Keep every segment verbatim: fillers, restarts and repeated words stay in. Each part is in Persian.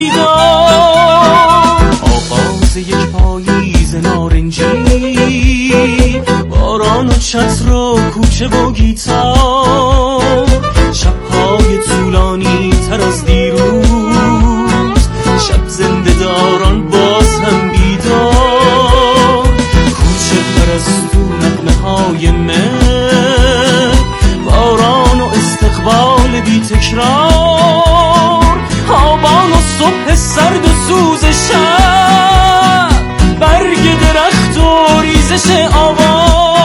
آغاز یک پاییز نارنجی، باران و چتر و کوچه و گیتار، شب‌های طولانی تر از دیروز، شب زنده داران باز هم بیدار، کوچه پرستو نغمه های مه، باران و استقبال بی تکرار، آبان و صبح سرد و سوز شب، برگ درخت و ریزش آوار.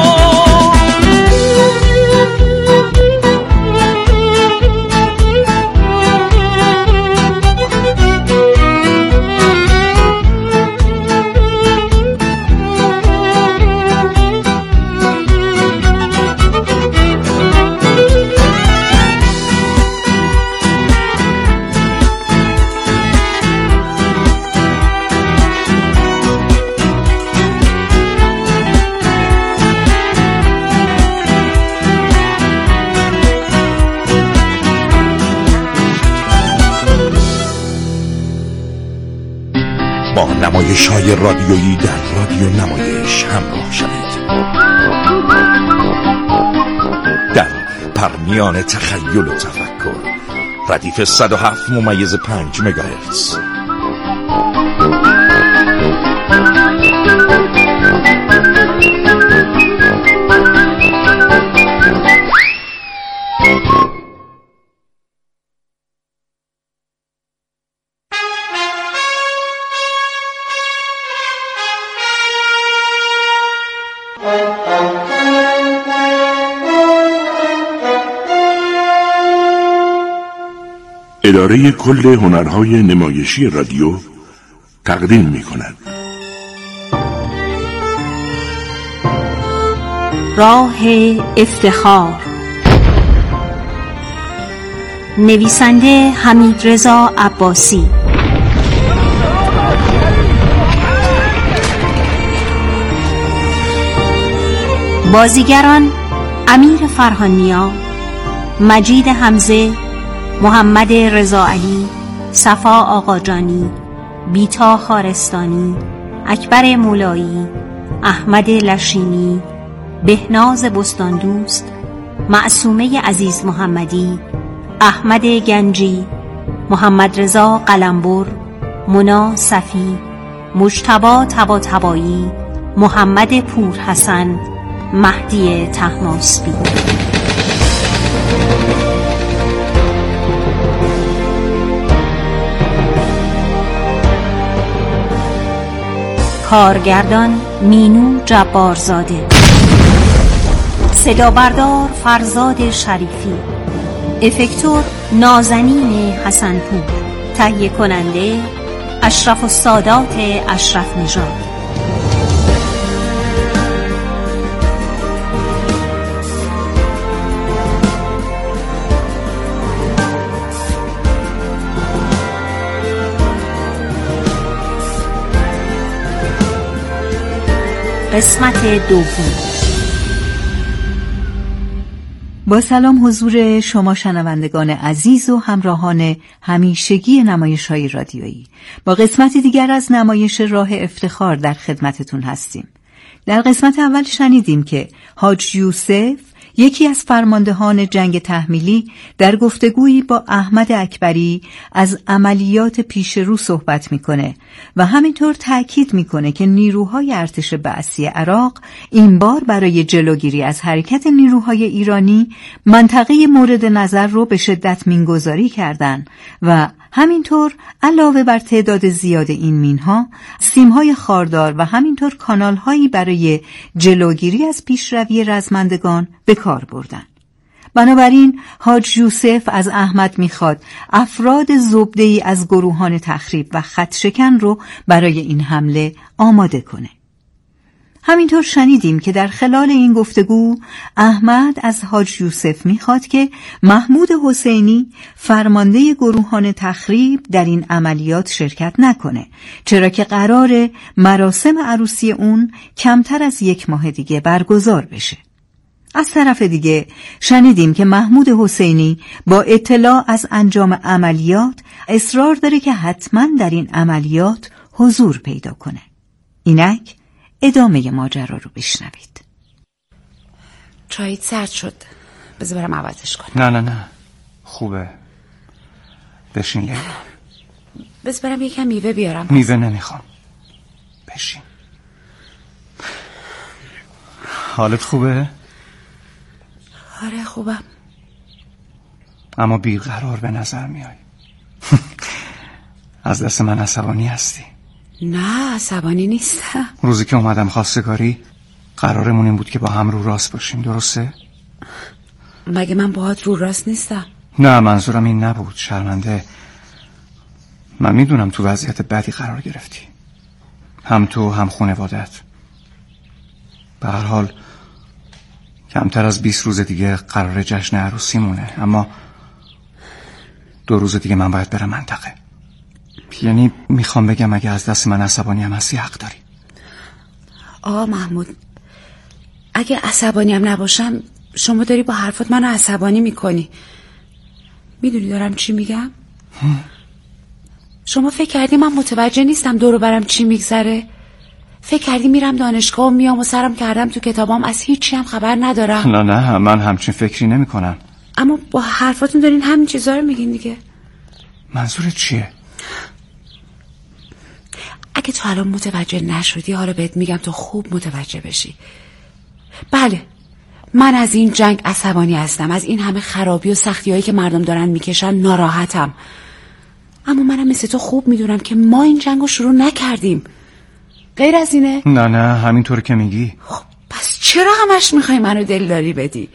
با نمایش‌های رادیویی در رادیو نمایش همراه شوید. در پرمیان تخیل و تفکر، ردیف صد و هفت ممیز پنج مگاهرتز. اداره کل هنرهای نمایشی رادیو تقدیم می کند راه افتخار. نویسنده حمیدرضا عباسی. بازیگران: امیر فرهانیا، مجید حمزه، محمد رضاعلی، صفا آقاجانی، بیتا خارستانی، اکبر مولایی، احمد لشینی، بهناز بستاندوست، معصومه عزیز محمدی، احمد گنجی، محمد رضا قلمبر، منا صفی، مجتبی طباطبایی، محمد پورحسن، مهدی طهماسبی. کارگردان: مینو جبارزاده. صدا بردار: فرزاد شریفی. افکتور: نازنین حسنپور. تهیه کننده: اشرف السادات اشرف نژاد. قسمت دوم. با سلام حضور شما شنوندگان عزیز و همراهان همیشگی نمایش‌های رادیویی، با قسمت دیگر از نمایش راه افتخار در خدمتتون هستیم. در قسمت اول شنیدیم که حاج یوسف، یکی از فرماندهان جنگ تحمیلی، در گفتگویی با احمد اکبری از عملیات پیش رو صحبت میکنه و همینطور تأکید میکنه که نیروهای ارتش بعثی عراق این بار برای جلوگیری از حرکت نیروهای ایرانی منطقه مورد نظر رو به شدت مینگذاری کردن و همینطور علاوه بر تعداد زیاد این مینها، سیمهای خاردار و همینطور کانالهایی برای جلوگیری از پیشروی رزمندگان به کار بردن. بنابراین حاج یوسف از احمد میخواد افراد زبده‌ای از گروهان تخریب و خطشکن رو برای این حمله آماده کنه. همینطور شنیدیم که در خلال این گفتگو احمد از حاج یوسف میخواد که محمود حسینی، فرمانده گروهان تخریب، در این عملیات شرکت نکنه، چرا که قراره مراسم عروسی اون کمتر از یک ماه دیگه برگزار بشه. از طرف دیگه شنیدیم که محمود حسینی با اطلاع از انجام عملیات اصرار داره که حتما در این عملیات حضور پیدا کنه. اینک ادامه ماجرا رو بشنوید. چایت سرد شد، بذار برم عوضش کنم. نه نه نه خوبه، بشین لیلا. بذار برم یکم میوه بیارم. میوه نمیخوام، بشین. حالت خوبه؟ آره خوبم، اما بیقرار به نظر میای. از دست من عصبانی هستی؟ نه عصبانی نیستم. روزی که اومدم خواستگاری قرارمون این بود که با هم رو راست باشیم، درسته؟ مگه من باهات رو راست نیستم؟ نه منظورم این نبود، شرمنده. من میدونم تو وضعیت بدی قرار گرفتی، هم تو هم خانواده‌ات. به هر حال کمتر از بیست روز دیگه قرار جشن عروسیمونه، اما دو روز دیگه من باید برم منطقه. یعنی میخوام بگم اگه از دست من عصبانی هم هستی حق داری. آه محمود، اگه عصبانی هم نباشم شما داری با حرفات منو عصبانی میکنی. میدونی دارم چی میگم؟ شما فکر کردی من متوجه نیستم دور و برم چی میگذره؟ فکر کردی میرم دانشگاه و میام و سرم کردم تو کتابام از هیچی هم خبر ندارم؟ نه نه من همچین فکری نمی کنم. اما با حرفاتون دارین همین چیزا رو میگین دیگه. منظورت چیه؟ اگه تو الان متوجه نشدی حالا بهت میگم تو خوب متوجه بشی. بله من از این جنگ عصبانی هستم، از این همه خرابی و سختی هایی که مردم دارن میکشن ناراحتم. اما منم مثل تو خوب میدونم که ما این جنگ رو شروع نکردیم. غیر از اینه؟ نه نه همینطور که میگی. خب پس چرا همش میخوای منو دلداری بدی؟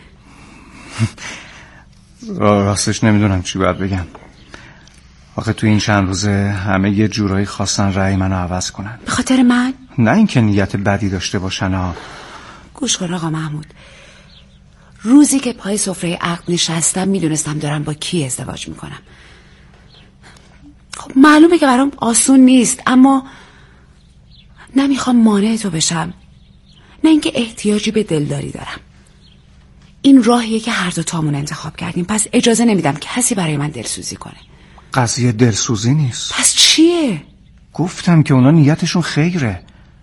راستش نمیدونم چی باید بگم. آخه تو این چند روزه همه یه جورایی خواستن رأی منو عوض کنن. به خاطر من؟ نه اینکه نیت بدی داشته باشن ها. گوش کن آقا محمود، روزی که پای سفره عقد نشستم میدونستم دارم با کی ازدواج میکنم. خب معلومه که برام آسون نیست، اما نمیخوام مانع تو بشم، نه اینکه احتیاجی به دلداری دارم. این راهیه که هر دو تامون انتخاب کردیم، پس اجازه نمیدم که کسی برای من دلسوزی کنه. قضیه دلسوزی نیست. پس چیه؟ گفتم که اونا نیتشون خیره.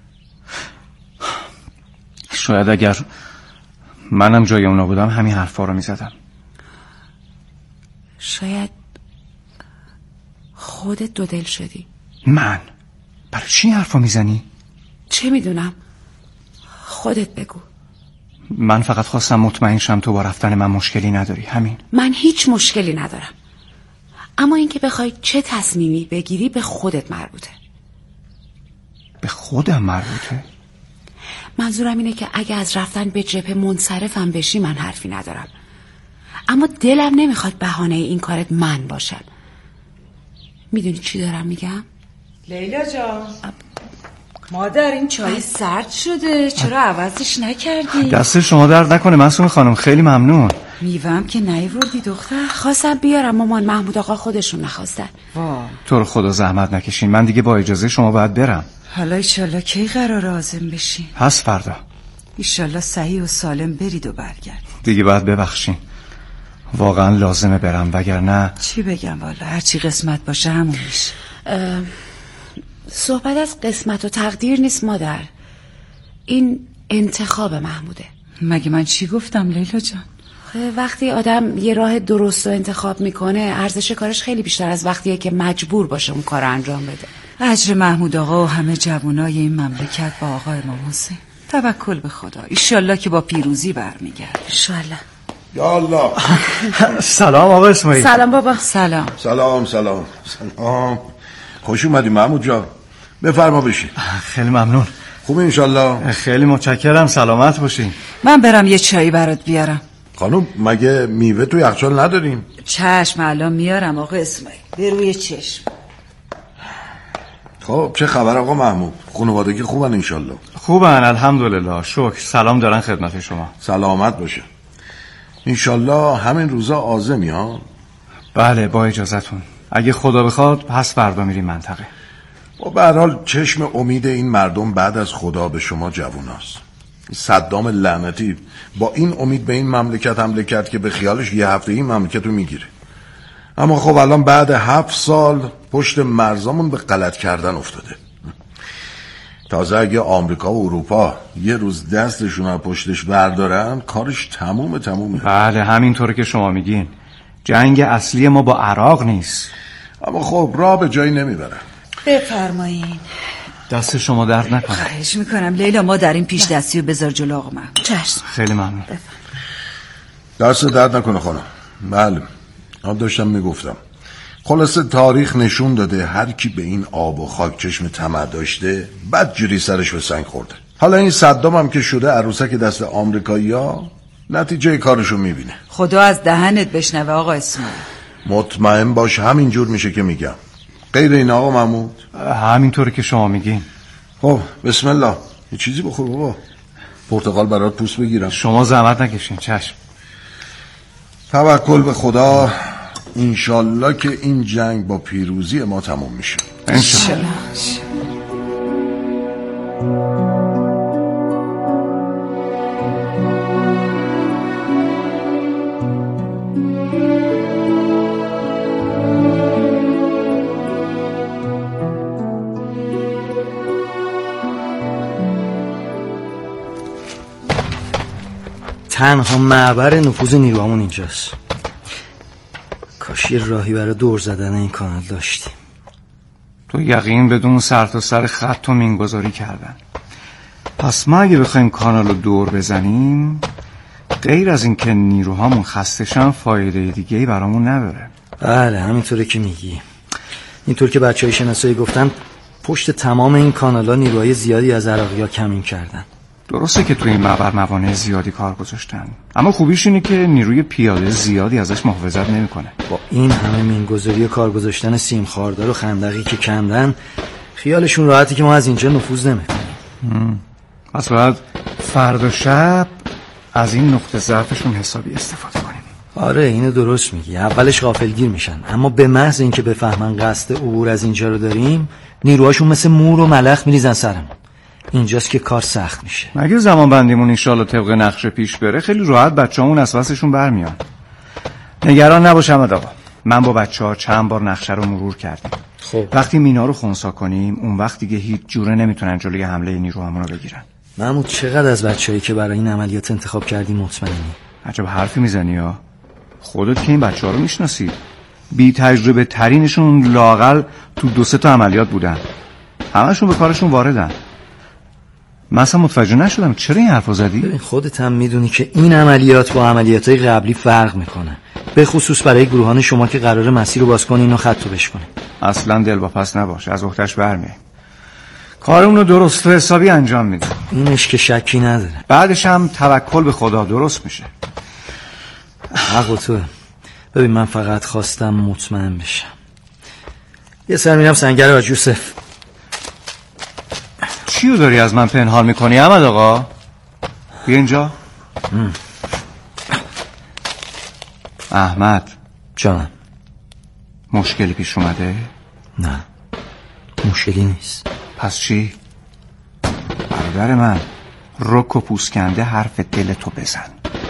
شاید اگر منم جای اونا بودم همین حرفا رو میزدم. شاید خودت دو دل شدی. من؟ برای چی حرفا میزنی؟ چه میدونم، خودت بگو. من فقط خواستم مطمئن شم تو با رفتن من مشکلی نداری، همین. من هیچ مشکلی ندارم، اما اینکه بخوای چه تصمیمی بگیری به خودت مربوطه. به خودم مربوطه؟ منظورم اینه که اگه از رفتن به جبهه منصرفم بشی من حرفی ندارم، اما دلم نمیخواد بهانه این کارت من باشم. میدونی چی دارم میگم؟ لیلا جان مادر این چای سرد شده، چرا عوضش نکردی؟ دست شما درد نکنه معصومه خانم، خیلی ممنون. میوهم که نیوردی دختر؟ خواستم بیارم مامان، محمود آقا خودشون نخواستن. واه تو رو خدا زحمت نکشین، من دیگه با اجازه شما باید برم. حالا ایشالله کی قرار عازم بشین؟ پس فردا ایشالله صحیح و سالم برید و برگرد. دیگه باید ببخشین، واقعا لازمه برم، وگرنه چی بگم والا، هرچی قسمت باشه همون میشه. صحبت از قسمت و تقدیر نیست مادر، این انتخاب محموده. مگه من چی گفتم لیلا جان؟ وقتی آدم یه راه درست رو انتخاب میکنه ارزش کارش خیلی بیشتر از وقتیه که مجبور باشه اون کار رو انجام بده. اجر محمود آقا و همه جوانای این مملکت با آقا امام حسین. توکل به خدا، ایشالله که با پیروزی برمیگرد. ایشالله. یا الله. سلام آقا اسماعیل. سلام بابا. سلام. سلام سلام سلام. خوش اومدی محمود جان، بفرما بشین. خیلی ممنون. خوب انشالله؟ خیلی متشکرم، سلامت باشین. من برم یه چایی برات بیارم. خانم مگه میوه تو یخچال نداریم؟ چشم الان میارم آقا اسماعیل، به روی چشم. خب چه خبر آقا محمود؟ خانوادگی خوبن انشالله؟ خوبن الحمدلله، شکر. سلام دارن خدمت شما. سلامت باشه انشالله. همین روزا عازمی ها؟ بله با اجازتون، اگه خدا بخواد پس فردا میریم منطقه. و به هر حال چشم امید این مردم بعد از خدا به شما جووناست. صدام لعنتی با این امید به این مملکت حمله کرد که به خیالش یه هفته این مملکت رو میگیره. اما خب الان بعد هفت سال پشت مرزامون به غلط کردن افتاده. تازه اگه آمریکا و اروپا یه روز دستشون رو پشتش بردارن کارش تمومه تمومه. بله همینطوره که شما میگین. جنگ اصلی ما با عراق نیست. اما خب راه به جایی نمیبره. بفرمایین. دست شما درد نکنه. خواهش میکنم لیلا، ما در این پیش دستی رو بذار جلو آقا محمود. چشم. خیلی ممنون. دست درد نکنه خانم. بله من داشتم میگفتم خلاصه تاریخ نشون داده هر کی به این آب و خاک چشم طمع داشته بد جوری سرش به سنگ خورده. حالا این صدام هم که شده عروسک دست آمریکایی‌ها، نتیجه کارشو میبینه. خدا از دهنت بشنوه آقا اسماعیل. مطمئن باش همینجور میشه که میگم. غیر این آقا محمود؟ همینطوره که شما میگین. خب بسم الله. یه چیزی بخور بابا. پرتقال برات پوست بگیرم. شما زحمت نکشین. چشم. توکل به خدا. انشالله که این جنگ با پیروزی ما تموم میشه. انشالله. تنها معبر نفوذ نیروهامون اینجاست. کاش یه راهی برای دور زدن این کانال داشتیم. تو یقین بدون سر تا سر خط و مینگذاری کردن. پس ما اگه بخوایم کانال رو دور بزنیم غیر از این که نیروهامون خستشن فایده دیگه‌ای برامون نداره. بله همینطوره که میگی. اینطور که بچهای شناسایی گفتن پشت تمام این کانال‌ها نیروهای زیادی از عراقی‌ها کمین کردن. درسته که تو این معبر موانع زیادی کار گذاشتن، اما خوبیش اینه که نیروی پیاده زیادی ازش محافظت نمیکنه. با این همه مینگذاری و کار گذاشتن سیم خاردار و خندقی که کندن خیالشون راحتی که ما از اینجا نفوذ نمیکنیم. پس باید فردا شب از این نقطه ضعفشون حسابی استفاده کنیم. آره اینو درست میگی. اولش غافلگیر میشن، اما به محض اینکه بفهمن قصد عبور از اینجا رو داریم نیروهاشون مثل مور و ملخ میریزن سرمون. اینجاست که کار سخت میشه. مگه زمان بندیمون انشالله طبق نقشه پیش بره خیلی راحت بچه‌مون از واسشون برمیان. نگران نباش احمد آقا. من با بچه‌ها چند بار نقشه رو مرور کردیم. خب وقتی مینا رو خنثی کنیم اون وقت دیگه هیچ جوره نمیتونن جلوی حمله نیروهامون رو بگیرن. محمود چقدر از بچه‌ای که برای این عملیات انتخاب کردی مطمئنی؟ عجب حرفی میزنی ها. خودت که این بچه‌ها رو میشناسی. بی تجربه ترینشون لااقل تو دو سه تا عملیات بودن. همشون به کارشون واردن. من اصلا متوجه نشدم چرا این حرفو زدی؟ ببین خودت هم میدونی که این عملیات با عملیاتای قبلی فرق میکنه، به خصوص برای گروهان شما که قراره مسیر رو باز کنین و خط رو بشکنین. اصلا دلواپس نباش، از عهده‌اش برمیای. کارمون رو درست و حسابی انجام میدیم. اینش که شکی نداره. بعدش هم توکل به خدا درست میشه. حق تو. ببین من فقط خواستم مطمئن بشم. یه سر میرم سنگر حاج یوسف. چیو داری از من پنهان میکنی احمد آقا؟ بیا اینجا. ام. احمد جانم. مشکلی پیش اومده؟ نه مشکلی نیست. پس چی؟ برادر من رک و پوسکنده حرف دل تو بزن.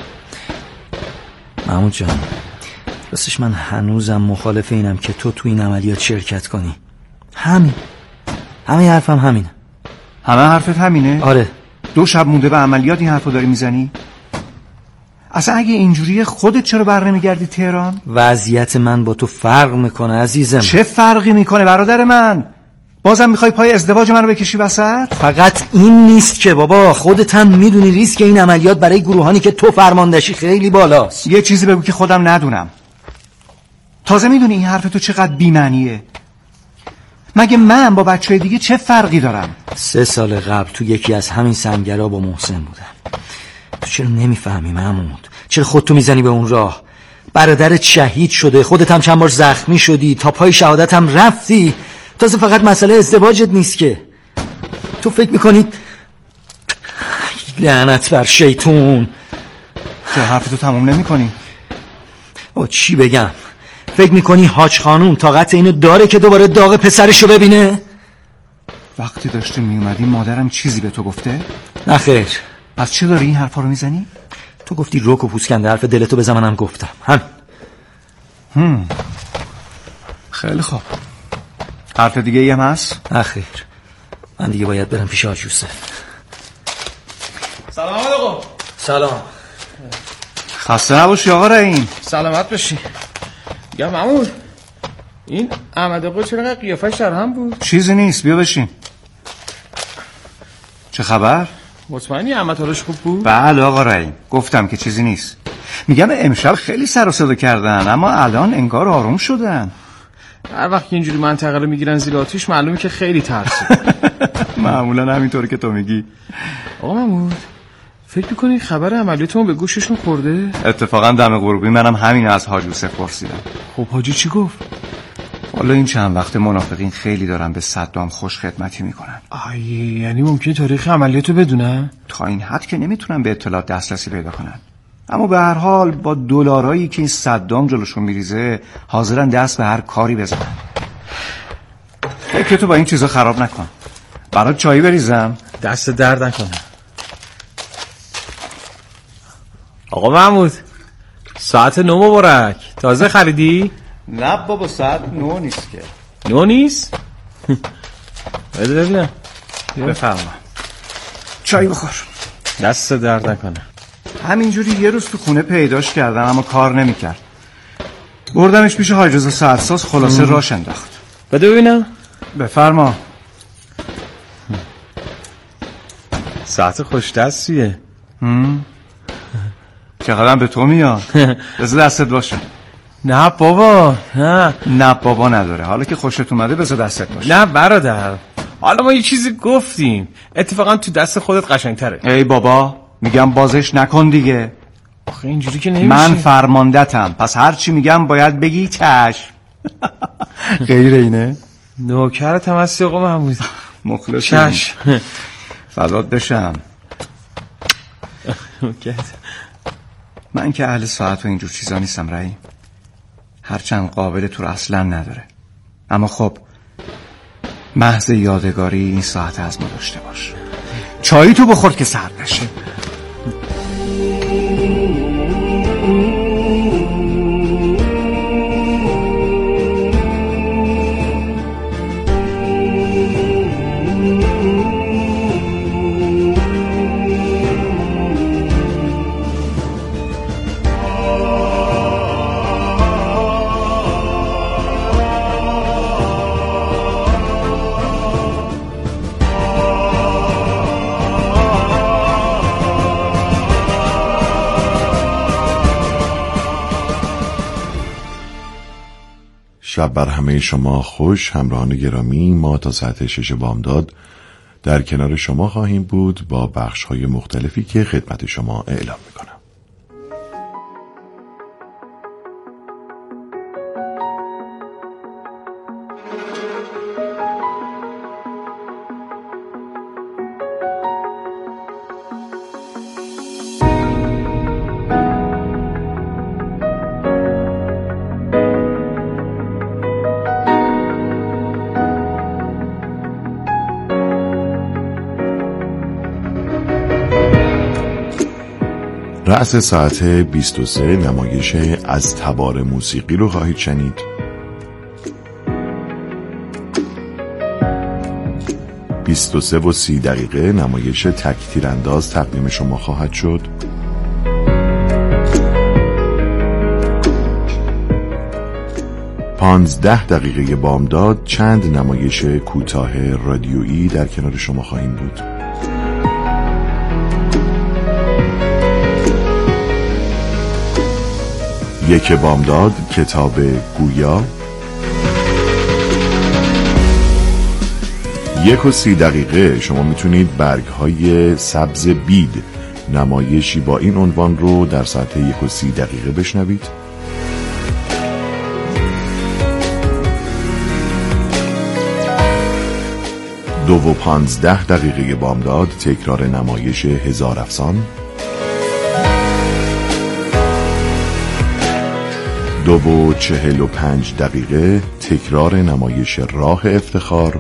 محمود جان راستش من هنوزم مخالف اینم که تو تو این عملیات شرکت کنی. همین همین حرفم همینه. همه حرفت همینه؟ آره. دو شب مونده به عملیات این حرفو داری میزنی؟ اصلا اگه اینجوریه خودت چرا بر نمیگردی تهران؟ وضعیت من با تو فرق میکنه عزیزم. چه فرقی میکنه برادر من؟ بازم میخوای پای ازدواج منو بکشی وسط؟ فقط این نیست که بابا، خودت هم میدونی ریسک این عملیات برای گروهانی که تو فرماندهشی خیلی بالاست. یه چیزی بگو که خودم ندونم. تازه میدونی این حرف تو چقدر بی‌معنیه؟ مگه من با بچه دیگه چه فرقی دارم؟ سه سال قبل تو یکی از همین سنگرها با محسن بودم. تو چرا نمیفهمی محمود؟ چرا خودتو میزنی به اون راه؟ برادرت شهید شده، خودت هم چند بار زخمی شدی، تا پای شهادت هم رفتی. تازه فقط مسئله ازدواجت نیست که. تو فکر میکنی لعنت بر شیطون. چرا حرفتو تموم نمی کنی؟ او چی بگم؟ فکر میکنی حاج خانوم طاقت اینو داره که دوباره داغ پسرشو ببینه؟ وقتی داشتی میومدی مادرم چیزی به تو گفته؟ نه خیر. پس چه داری این حرفا رو میزنی؟ تو گفتی رک و پوسکنده حرف دلتو بزن، منم گفتم هم. هم خیلی خوب. حرف دیگه ای هم هست؟ اخیر من دیگه باید برم پیش حاج یوسف. سلام آقا. سلام. خسته نباشی آقا رحیم. سلامت باشی. یا مامور این احمد آقا چرا قیافش در هم بود؟ چیزی نیست، بیا بشین. چه خبر؟ مطمئنی احمد حالش خوب بود؟ بله آقا رحیم، گفتم که چیزی نیست. میگم امشب خیلی سر و صدا کردن اما الان انگار آروم شدن. هر وقت که اینجوری منطقه رو میگیرن زیر آتیش معلومه که خیلی ترسه. معمولا همینطوری که تو میگی. آقا محمود فکر میکنی خبر عملیاتمون به گوششون خورده؟ اتفاقا دم غروبی منم همین از حاج یوسف پرسیدم. خب حاجی چی گفت؟ والا این چند وقت منافقین خیلی دارن به صدام خوش خدمتی میکنن. آیه، یعنی ممکنه تاریخ عملیاتو بدونن؟ تا این حد که نمیتونن به اطلاعات دسترسی پیدا کنن، اما به هر حال با دلارایی که این صدام جلوشون میریزه حاضرن دست به هر کاری بزنن. فکر تو با این چیزا خراب نکن. برات چایی بریزم؟ دست درد نکنه. آقا محمود ساعت نو مبارک. تازه خریدی؟ نه بابا ساعت نو نیست که. نو نیست؟ بده ببینم. بفرما. چای بخور. دست درد نکنه. همینجوری یه روز تو خونه پیداش کردم اما کار نمیکرد. بردمش پیش حاج رضا سرساز، خلاصه راش انداخت. بده ببینم. بفرما. ساعت خوش دستیه. چقدرم به تو میاد. بذار دستت باشه. نه بابا نه. نه بابا نداره. حالا که خوشت اومده بذار دستت باشه. نه برادر، حالا ما یه چیزی گفتیم، اتفاقا تو دست خودت قشنگتره. ای بابا میگم بازش نکن دیگه. آخه اینجوری که نمیشه. من فرماندتم، پس هر چی میگم باید بگی چشم. غیر اینه؟ نوکرت هم هستی آقا محمود. مخلصم. چشم. فدات بشم. من که اهل ساعت و اینجور چیزا نیستم رحیم، هرچند قابل تو رو اصلا نداره، اما خب محض یادگاری این ساعت از ما داشته باش. چایی تو بخور که سرد نشه. شب بر همه شما خوش. همراهان گرامی، ما تا ساعت شش بامداد در کنار شما خواهیم بود با بخش‌های مختلفی که خدمت شما اعلام میکنم. رأس ساعت بیست و سه نمایش از تبار موسیقی رو خواهید شنید. بیست و سه و سی دقیقه نمایش تک تیرانداز تقدیم شما خواهد شد. پانزده دقیقه بامداد چند نمایش کوتاه رادیویی در کنار شما خواهیم بود. یک بامداد کتاب گویا. یک و سی دقیقه شما میتونید برگ های سبز بید نمایشی با این عنوان رو در ساعت یک و سی دقیقه بشنوید. دو و پانزده دقیقه بامداد تکرار نمایش هزار افسان. دو و چهل و پنج دقیقه تکرار نمایش راه افتخار.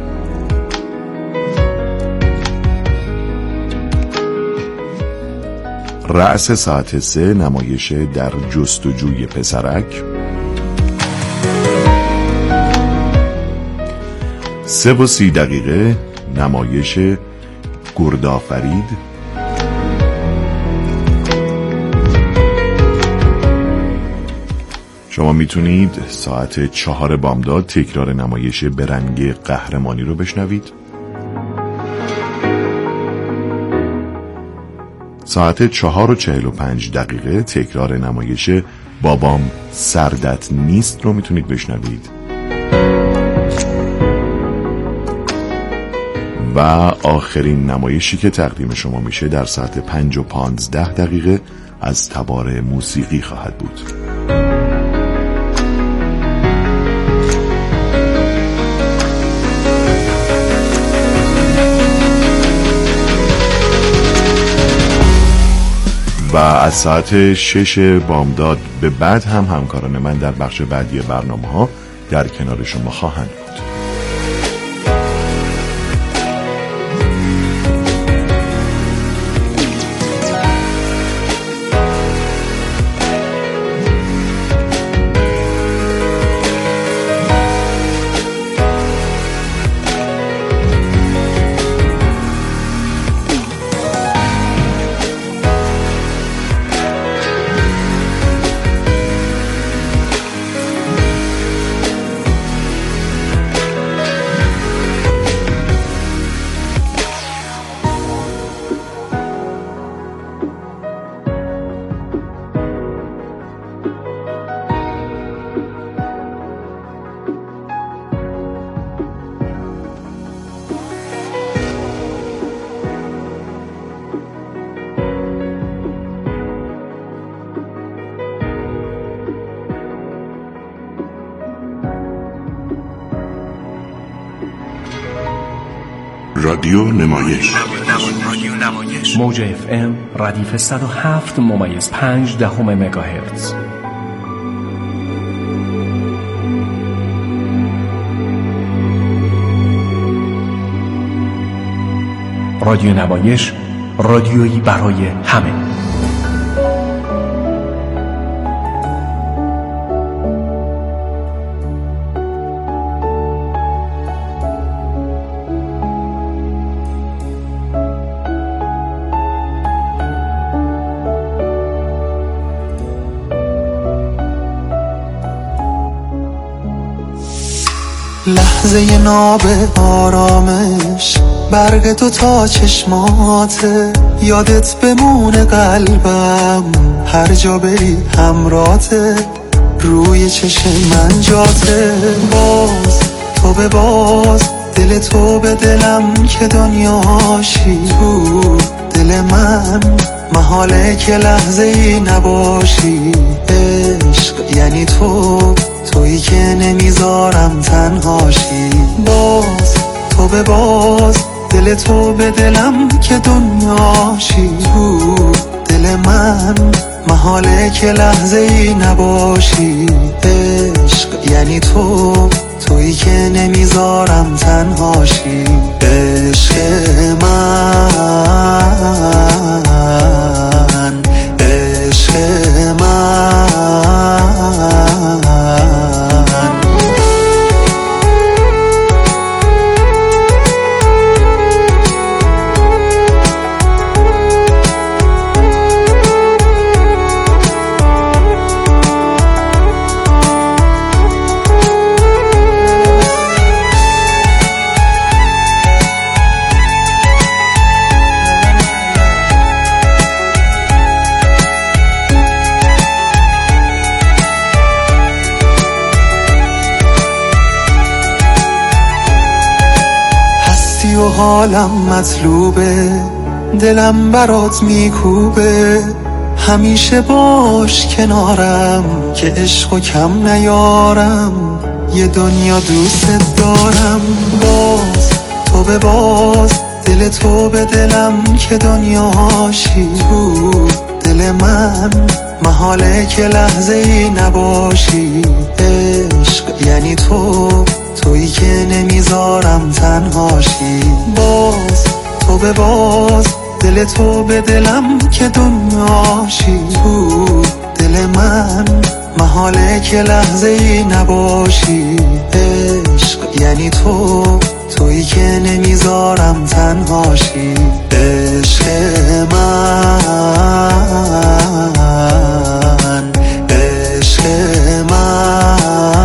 رأس ساعت سه نمایش در جستجوی پسرک. سه و سی دقیقه نمایش گردآفرید. شما میتونید ساعت چهار بامداد تکرار نمایش به رنگ قهرمانی رو بشنوید. ساعت چهار و چهل و پنج دقیقه تکرار نمایش بابام سردت نیست رو میتونید بشنوید. و آخرین نمایشی که تقدیم شما میشه در ساعت پنج و پانزده دقیقه از تبار موسیقی خواهد بود. و از ساعت شش بامداد به بعد هم همکاران من در بخش بعدی برنامه ها در کنار شما خواهند بود. رادیو نمایش موج اف ام ردیف صد و هفت ممیز پنج دهم مگاهرتز. رادیو نمایش، رادیویی برای همه. لحظه ناب آرامش، برق تو تا چشماته، یادت بمونه قلبم هر جا بری همراته، روی چشم من جاته. باز تو به باز، دل تو به دلم که دنیاشی تو دل من، محاله که لحظه ای نباشی. عشق یعنی تو، تویی که نمیذارم تنهاشی. باز تو به باز، دل تو به دلم که دنیاشی تو دل من، محاله که لحظه ای نباشی. عشق یعنی تو، تویی که نمیذارم تنهاشی. عشق من، عشق من. و حالم مطلوبه، دلم برات میکوبه، همیشه باش کنارم که عشقو کم نیارم، یه دنیا دوست دارم. باز تو به باز، دل تو به دلم که دنیاشی تو دل من، محاله که لحظه ای نباشی. عشق یعنی تو، تویی که نمیذارم تنهاشی. باز تو به باز، دل تو به دلم که دنیاشی تو دل من، محاله که لحظه ای نباشی. عشق یعنی تو، ندارم تنهاشی عشق من عشق من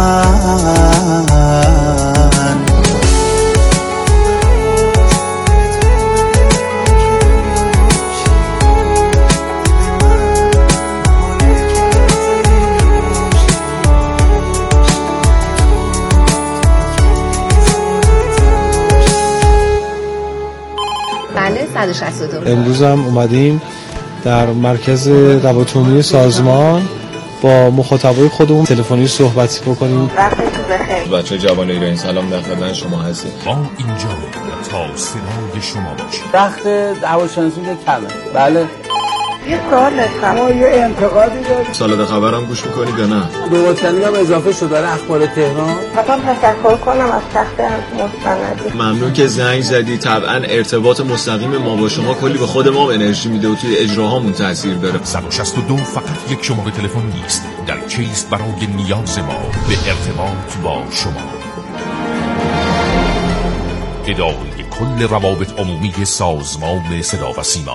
امروز هم اومدیم در مرکز روابط عمومی سازمان با مخاطبای خودمون تلفنی صحبتی بکنیم. وقتتون بخیر. بچه جوان ایرانی سلام، در خدمت شما هستیم. ما اینجا تا صدای شما باشیم. وقت هواشناسی کمه. بله. یه سوال داشتم. ما یه انتقادی داریم. سالاد خبرم گوش میکنید یا نه؟ دو وطنی هم اضافه شده در اخبار تهران. مثلا تشکر کنم از تخت مستندی. ممنون که زنگ زدی. طبعا ارتباط مستقیم ما با شما کلی به خود ما انرژی میده و توی اجراهامون تاثیر داره. صد و شصت و دو فقط یک شماره تلفن نیست، در چیست برای نیاز ما به ارتباط با شما. اداره کل روابط عمومی سازمان صدا و سیما.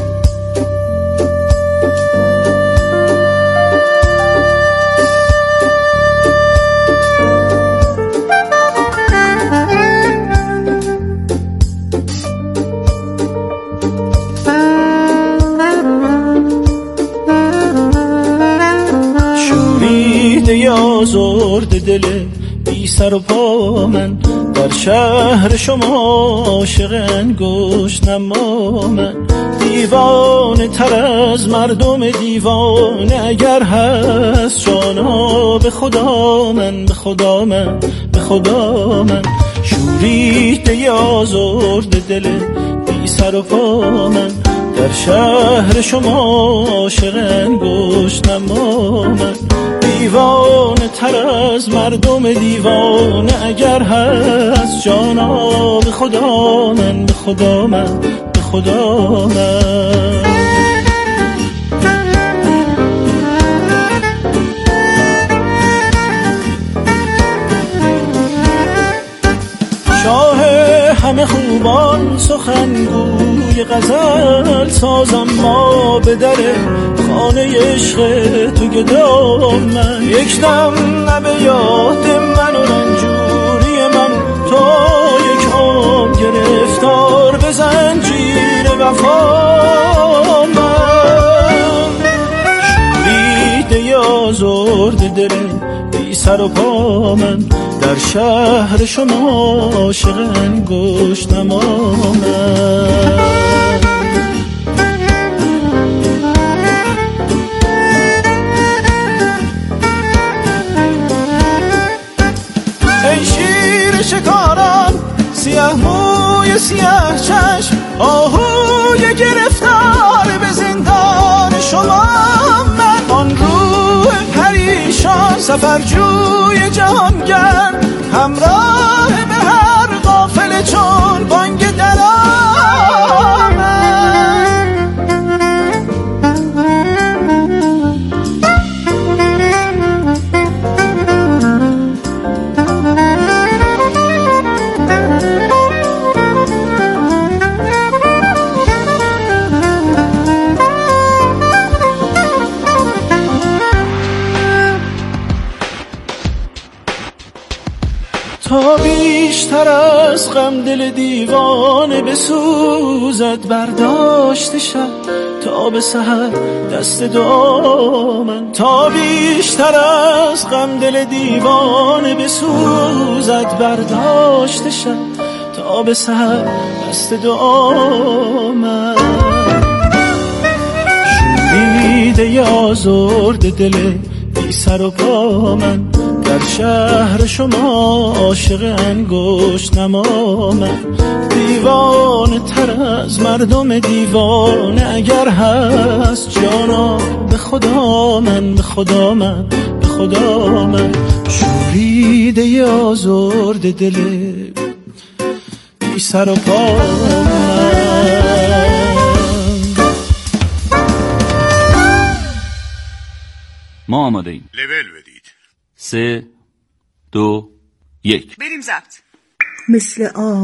آزرد دل بی سر و پا من، در شهر شما عاشق انگشت نما من. دیوانه تر از مردم دیوانه اگر هست جانا، به خدا من به خدا من به خدا من. شوریده آزرد دل بی سر و پا من، در شهر شما عاشق انگشت نما من. دیوانه تر از مردم دیوانه اگر هست جانا، به خدا من به خدا من به خدا من. شاه همه خوبان سخنگوی غزل سازم ما، به در خانه عشق تو گدام من. یک دم نبه یاد من و رنجوری من، تو یک عمر گرفتار به زنجیر وفا من. شوریده آزرد دل بی سر و پا من، در شهر شما عاشق انگشت نما من. ای شیر شکاران سیاه موی سیاه چشم، آهوی گرفتار به زندان شما من. آن روح پریشان سفرجوی جهانگر، همراه به هر قافله چون بانگ درآمد. تا بیشتر از غم دل دیوانه بسوزد، برداشت شب تا به سحر دست دعا من. تا بیشتر از غم دل دیوانه بسوزد، برداشت شب تا به سحر دست دعا من. شوریده آزرد دل بی سر و پا من، در شهر شما عاشق انگشت نما من. دیوانه تر از مردم دیوانه اگر هست جانا، به خدا من به خدا من به خدا من. شوریده آزرد دل بی سر و پا من. ما آماده ایم. لول بدید. سه دو یک بریم ضبط. مثل آب